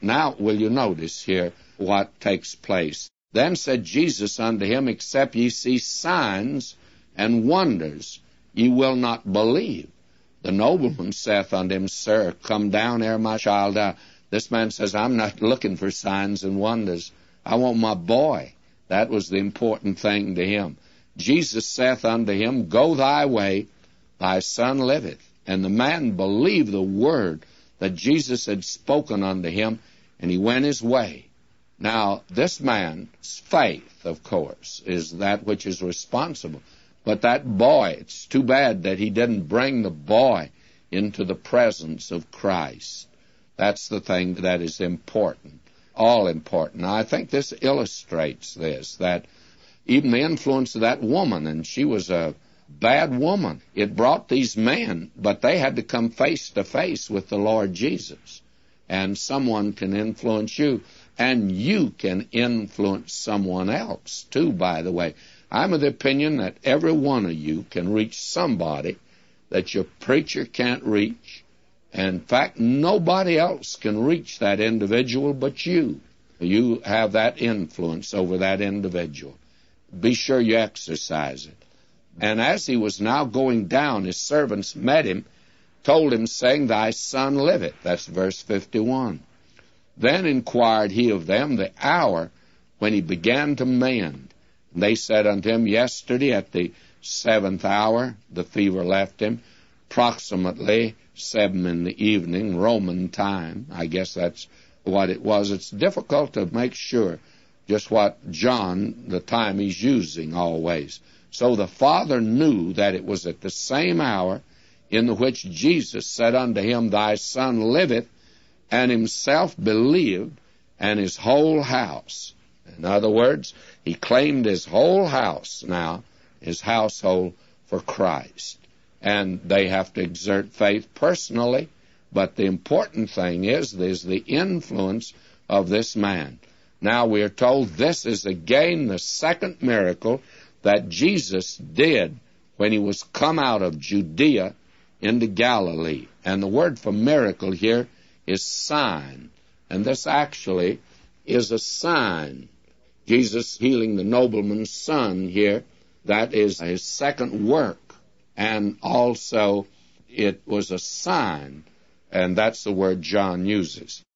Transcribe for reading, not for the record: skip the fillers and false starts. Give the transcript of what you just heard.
Now, will you notice here what takes place? Then said Jesus unto him, Except ye see signs and wonders, ye will not believe. The nobleman saith unto him, Sir, come down ere my child die. This man says, I'm not looking for signs and wonders. I want my boy. That was the important thing to him. Jesus saith unto him, Go thy way, thy son liveth. And the man believed the word that Jesus had spoken unto him, and he went his way. Now, this man's faith, of course, is that which is responsible. But that boy, it's too bad that he didn't bring the boy into the presence of Christ. That's the thing that is important, all important. Now, I think this illustrates this, that even the influence of that woman, and she was a bad woman, it brought these men, but they had to come face to face with the Lord Jesus. And someone can influence you, and you can influence someone else, too, by the way. I'm of the opinion that every one of you can reach somebody that your preacher can't reach. In fact, nobody else can reach that individual but you. You have that influence over that individual. Be sure you exercise it. And as he was now going down, his servants met him, told him, saying, Thy son liveth. That's verse 51. Then inquired he of them the hour when he began to mend. And they said unto him, Yesterday at the 7th hour the fever left him, approximately 7 in the evening, Roman time. I guess that's what it was. It's difficult to make sure just what John, the time he's using always. So the father knew that it was at the same hour in the which Jesus said unto him, Thy son liveth, and himself believed, and his whole house. In other words, he claimed his whole house now, his household, for Christ. And they have to exert faith personally, but the important thing is the influence of this man. Now we are told this is again the second miracle that Jesus did when he was come out of Judea into Galilee. And the word for miracle here is sign. And this actually is a sign. Jesus healing the nobleman's son here, that is his second work. And also it was a sign, and that's the word John uses.